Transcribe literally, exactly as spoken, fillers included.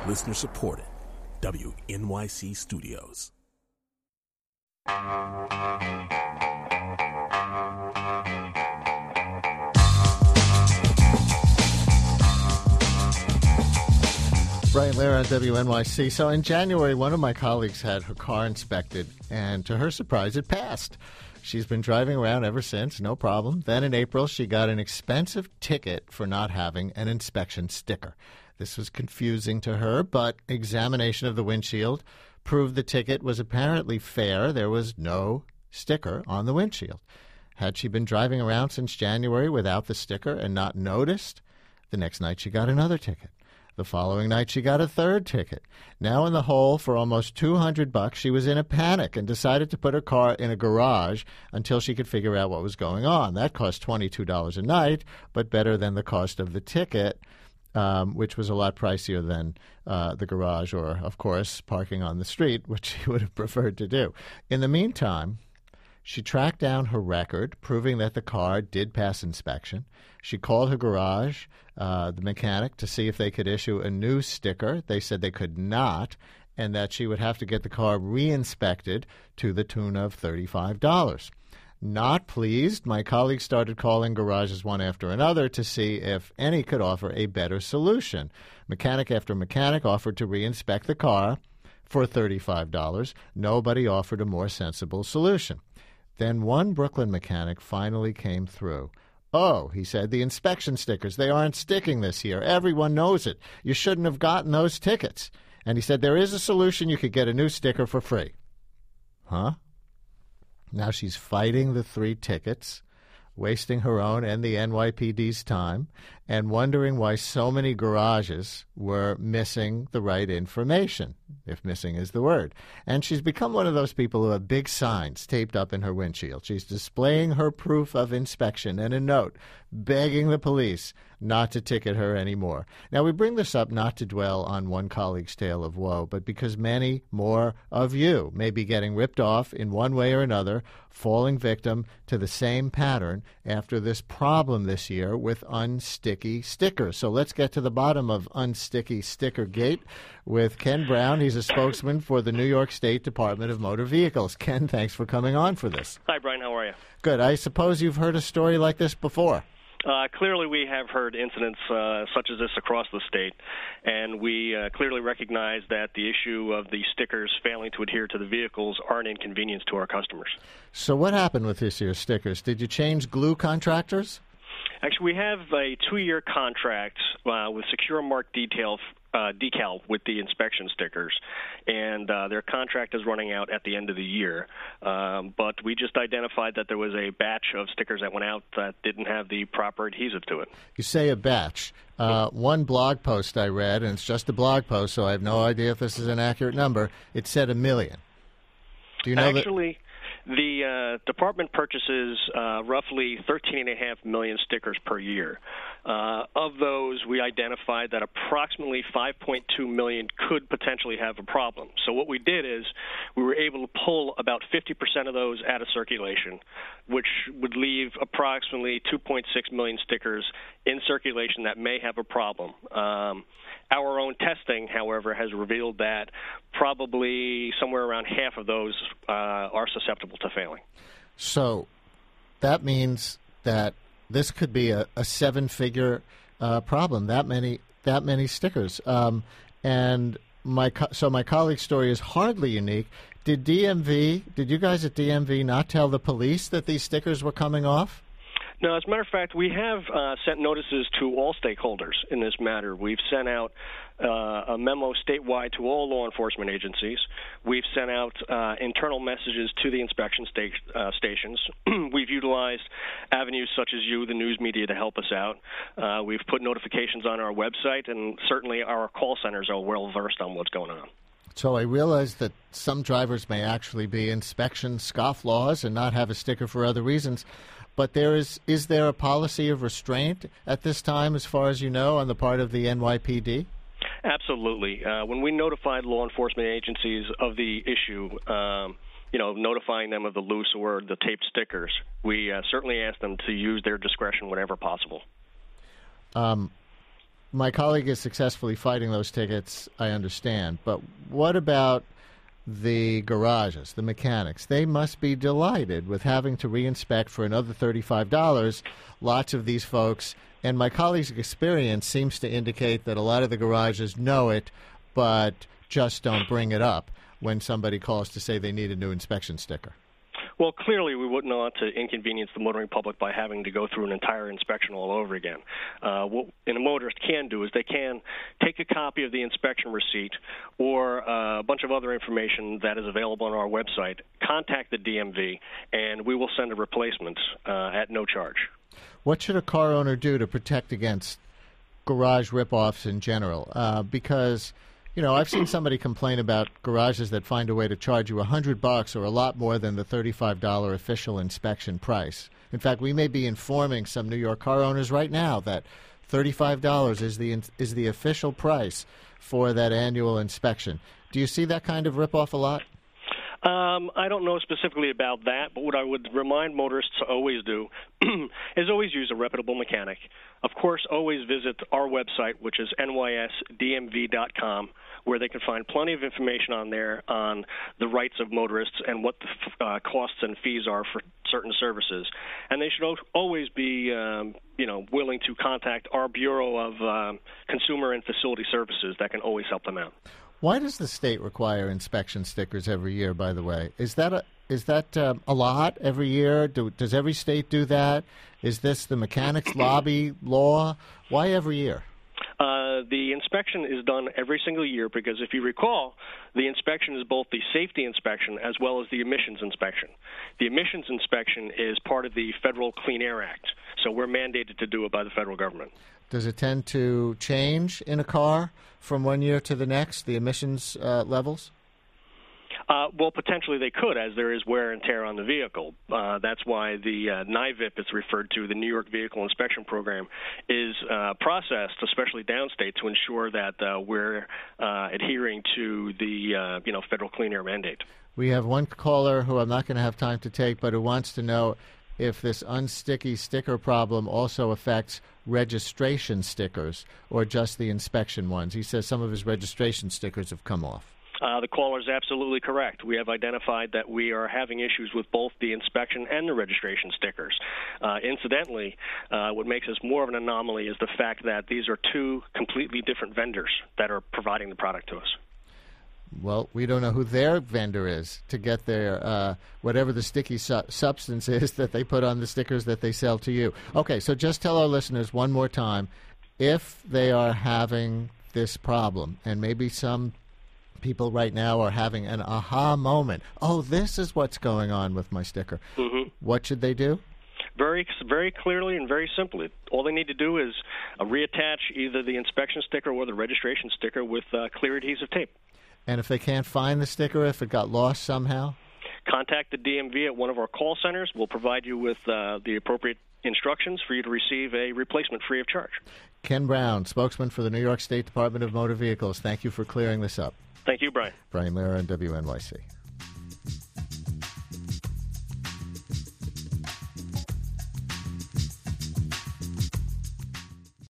Listener supported. W N Y C Studios. Brian Lehrer on W N Y C. So in January, one of my colleagues had her car inspected, and to her surprise, it passed. She's been driving around ever since, no problem. Then in April, she got an expensive ticket for not having an inspection sticker. This was confusing to her, but examination of the windshield proved the ticket was apparently fair. There was no sticker on the windshield. Had she been driving around since January without the sticker and not noticed? The next night, she got another ticket. The following night, she got a third ticket. Now in the hole for almost two hundred bucks, she was in a panic and decided to put her car in a garage until she could figure out what was going on. That cost twenty-two dollars a night, but better than the cost of the ticket, um, which was a lot pricier than uh, the garage or, of course, parking on the street, which she would have preferred to do. In the meantime, she tracked down her record, proving that the car did pass inspection. She called her garage, uh, the mechanic, to see if they could issue a new sticker. They said they could not, and that she would have to get the car re-inspected to the tune of thirty-five dollars. Not pleased, my colleague started calling garages one after another to see if any could offer a better solution. Mechanic after mechanic offered to re-inspect the car for thirty-five dollars. Nobody offered a more sensible solution. Then one Brooklyn mechanic finally came through. Oh, he said, the inspection stickers, they aren't sticking this year. Everyone knows it. You shouldn't have gotten those tickets. And he said, there is a solution. You could get a new sticker for free. Huh? Now she's fighting the three tickets, wasting her own and the N Y P D's time, and wondering why so many garages were missing the right information, if missing is the word. And she's become one of those people who have big signs taped up in her windshield. She's displaying her proof of inspection and a note begging the police not to ticket her anymore. Now, we bring this up not to dwell on one colleague's tale of woe, but because many more of you may be getting ripped off in one way or another, falling victim to the same pattern after this problem this year with unsticky stickers. So let's get to the bottom of Unsticky Sticker Gate with Ken Brown. He's a spokesman for the New York State Department of Motor Vehicles. Ken, thanks for coming on for this. Hi, Brian. How are you? Good. I suppose you've heard a story like this before. Uh, clearly, we have heard incidents uh, such as this across the state, and we uh, clearly recognize that the issue of the stickers failing to adhere to the vehicles are an inconvenience to our customers. So what happened with this year's stickers? Did you change glue contractors? Actually, we have a two-year contract uh, with Secure Mark Detail uh, decal with the inspection stickers, and uh, their contract is running out at the end of the year. Um, but we just identified that there was a batch of stickers that went out that didn't have the proper adhesive to it. You say a batch. Uh, one blog post I read, and it's just a blog post, so I have no idea if this is an accurate number, it said a million. Do you know Actually, that? The uh, department purchases uh, roughly thirteen point five million stickers per year. Uh, of those, we identified that approximately five point two million could potentially have a problem. So what we did is we were able to pull about fifty percent of those out of circulation, which would leave approximately two point six million stickers in circulation that may have a problem. Um, Our own testing, however, has revealed that probably somewhere around half of those uh, are susceptible to failing. So that means that this could be a, a seven-figure uh, problem, that many that many stickers. Um, and my co- so my colleague's story is hardly unique. Did D M V, did you guys at D M V not tell the police that these stickers were coming off? No, as a matter of fact, we have uh, sent notices to all stakeholders in this matter. We've sent out uh, a memo statewide to all law enforcement agencies. We've sent out uh, internal messages to the inspection sta- uh, stations. We've utilized avenues such as you, the news media, to help us out. Uh, we've put notifications on our website, and certainly our call centers are well-versed on what's going on. So I realize that some drivers may actually be inspection scofflaws and not have a sticker for other reasons. But there is is there a policy of restraint at this time, as far as you know, on the part of the N Y P D? Absolutely. Uh, when we notified law enforcement agencies of the issue, um, you know, notifying them of the loose or the taped stickers, we uh, certainly asked them to use their discretion whenever possible. Um, my colleague is successfully fighting those tickets, I understand. But what about the garages, the mechanics? They must be delighted with having to reinspect for another thirty-five dollars. Lots of these folks, and my colleague's experience seems to indicate that a lot of the garages know it, but just don't bring it up when somebody calls to say they need a new inspection sticker. Well, clearly we wouldn't want to inconvenience the motoring public by having to go through an entire inspection all over again. Uh, what a motorist can do is they can take a copy of the inspection receipt or uh, a bunch of other information that is available on our website, contact the D M V, and we will send a replacement uh, at no charge. What should a car owner do to protect against garage rip-offs in general? Uh, because... You know, I've seen somebody complain about garages that find a way to charge you a hundred bucks or a lot more than the thirty-five dollars official inspection price. In fact, we may be informing some New York car owners right now that thirty-five dollars is the is the official price for that annual inspection. Do you see that kind of ripoff a lot? Um, I don't know specifically about that, but what I would remind motorists to always do is always use a reputable mechanic. Of course, always visit our website, which is N Y S D M V dot com, where they can find plenty of information on there on the rights of motorists and what the uh, costs and fees are for certain services. And they should always be, um, you know, willing to contact our Bureau of uh, Consumer and Facility Services that can always help them out. Why does the state require inspection stickers every year, by the way? Is that a, is that um, a lot every year? Do, does every state do that? Is this the mechanics lobby law? Why every year? Uh, the inspection is done every single year because, if you recall, the inspection is both the safety inspection as well as the emissions inspection. The emissions inspection is part of the Federal Clean Air Act, so we're mandated to do it by the federal government. Does it tend to change in a car from one year to the next, the emissions uh, levels? Uh, well, potentially they could, as there is wear and tear on the vehicle. Uh, that's why the uh, N I V I P, it's referred to, the New York Vehicle Inspection Program, is uh, processed, especially downstate, to ensure that uh, we're uh, adhering to the uh, you know federal clean air mandate. We have one caller who I'm not going to have time to take, but who wants to know if this unsticky sticker problem also affects registration stickers or just the inspection ones. He says some of his registration stickers have come off. Uh, the caller is absolutely correct. We have identified that we are having issues with both the inspection and the registration stickers. Uh, incidentally, uh, what makes us more of an anomaly is the fact that these are two completely different vendors that are providing the product to us. Well, we don't know who their vendor is to get their uh, whatever the sticky su- substance is that they put on the stickers that they sell to you. Okay, so just tell our listeners one more time, if they are having this problem, and maybe some people right now are having an aha moment, oh, this is what's going on with my sticker, mm-hmm. What should they do? Very, very clearly and very simply. All they need to do is uh, reattach either the inspection sticker or the registration sticker with uh, clear adhesive tape. And if they can't find the sticker, if it got lost somehow? Contact the D M V at one of our call centers. We'll provide you with uh, the appropriate instructions for you to receive a replacement free of charge. Ken Brown, spokesman for the New York State Department of Motor Vehicles. Thank you for clearing this up. Thank you, Brian. Brian Lehrer on W N Y C.